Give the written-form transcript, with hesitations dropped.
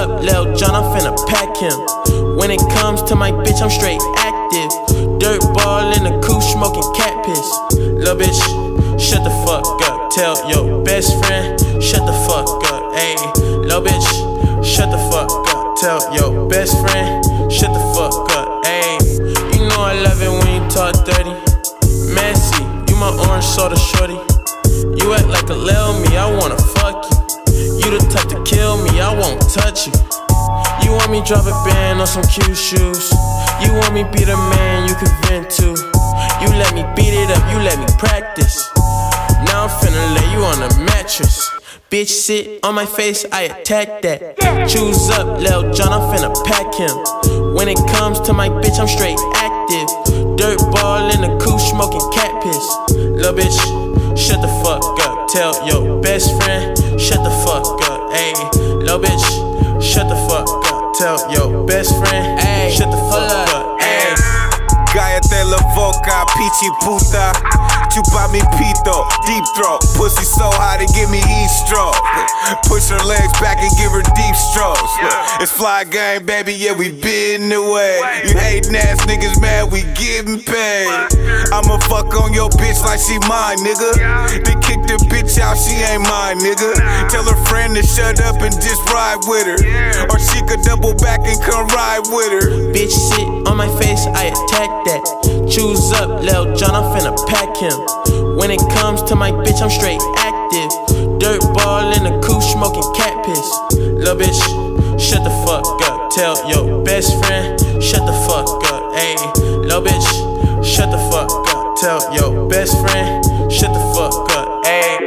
up, Lil John, I'm finna pack him. When it comes to my bitch, I'm straight active. Dirt ball in the coupe, smoking cat piss. Lil bitch, shut the fuck up. Tell your best friend, shut the fuck up. Ayy, lil bitch, shut the fuck up. Tell your best friend, shut the fuck up. Ayy, you know I love it when you talk dirty. Messy, you my orange soda shorty. You act like a lil me, I wanna fuck you. You the type to kill me, I won't touch you. You want me drop a band on some cute shoes. You want me be the man you can vent to. You let me beat it up, you let me practice. Now I'm finna lay you on a mattress. Bitch sit on my face, I attack that. Choose up, Lil John, I'm finna pack him. When it comes to my bitch, I'm straight active. Dirt ball in the coupe, smoking cat piss. Lil bitch, shut the fuck up. Tell your best friend, shut the fuck up. Ayy, lil bitch, shut the fuck up. Tell your best friend, ayy, shut the fuck up. Ayy. Cállate la boca, pichi puta. Chupa mi pito, deep throat. Pussy so hot it give me heat stroke. Push her legs back and give her deep strokes. It's fly gang, baby, yeah, we been the way. You hatin' ass niggas mad, we getting paid. I'ma fuck on your bitch like she mine, nigga. Then kick the bitch out, she ain't mine, nigga. Tell her friend to shut up and just ride with her. Or she could double back and come ride with her. Bitch sit on my face, I attack that. Choose up, Lil John, I'm finna pack him. When it comes to my bitch, I'm straight active. Dirt ball in the coupe, smoking cat piss. Lil bitch, shut the fuck up. Tell your best friend, shut the fuck up. Ayy, lil bitch, shut the fuck up. Tell your best friend, shut the fuck up. Ayy.